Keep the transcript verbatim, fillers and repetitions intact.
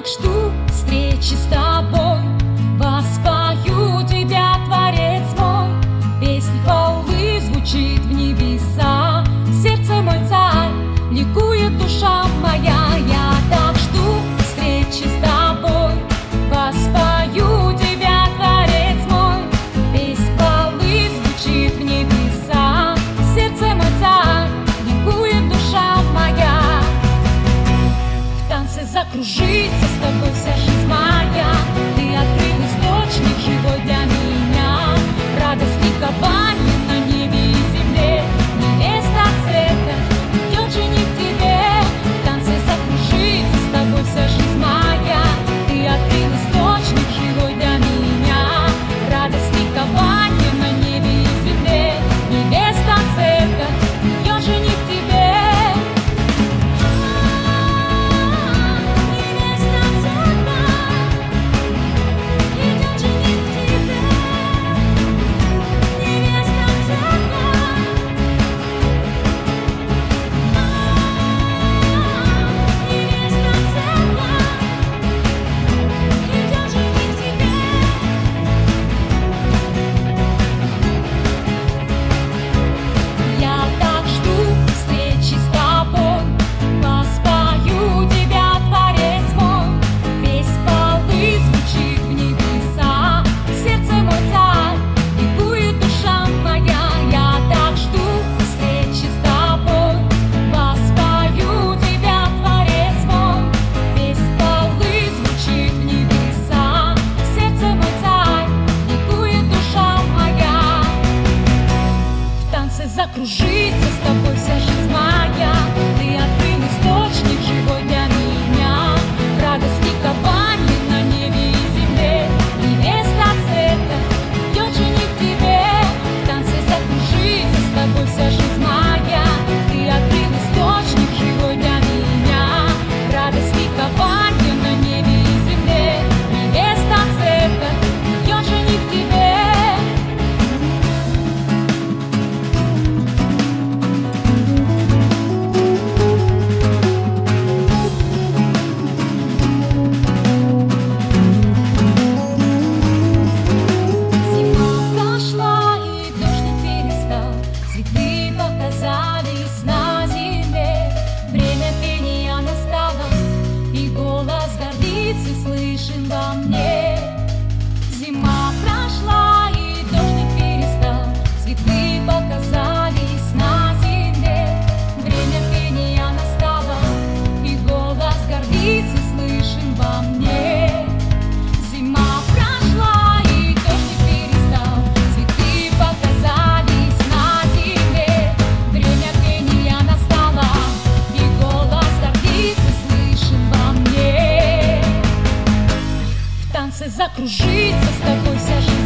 жду встречи с тобой, воспою тебя, Творец мой. Песнь хвалы звучит в небеса, сердце мой царь, ликует душа моя. Я так жду встречи с тобой, воспою тебя, Творец мой. Песнь хвалы звучит в небеса, сердце мой царь, ликует душа моя. В танце закружится с тобой вся жизнь моя. Ты открыл источник живой для меня. Радость, ликование на небе и земле. Невеста цвета, идет жених к тебе. В танце закружится с тобой вся жизнь моя. Ты открыл источник живой для меня. Радость, ликование на небе и земле. Невеста цвета, идет жених к тебе. Закружится с тобой вся жизнь моя. Ты открыл источник живой для меня. Радость, ликование на небе и земле. Невеста цвета, идет жених к тебе. В танце закружится с тобой вся жизнь моя. Ты открыл источник живой для меня. Радость, ликование на небе и земле. Невеста цвета, идет жених к тебе. Слышен во мне. Зима прошла и дождик перестал, цветы показались на земле. Время пения настало, и голос гордицы слышен во мне. Зима прошла и дождик перестал, цветы показались на земле. Время пения настало, и голос гордицы слышен во мне. В танце закружится с тобой вся жизнь.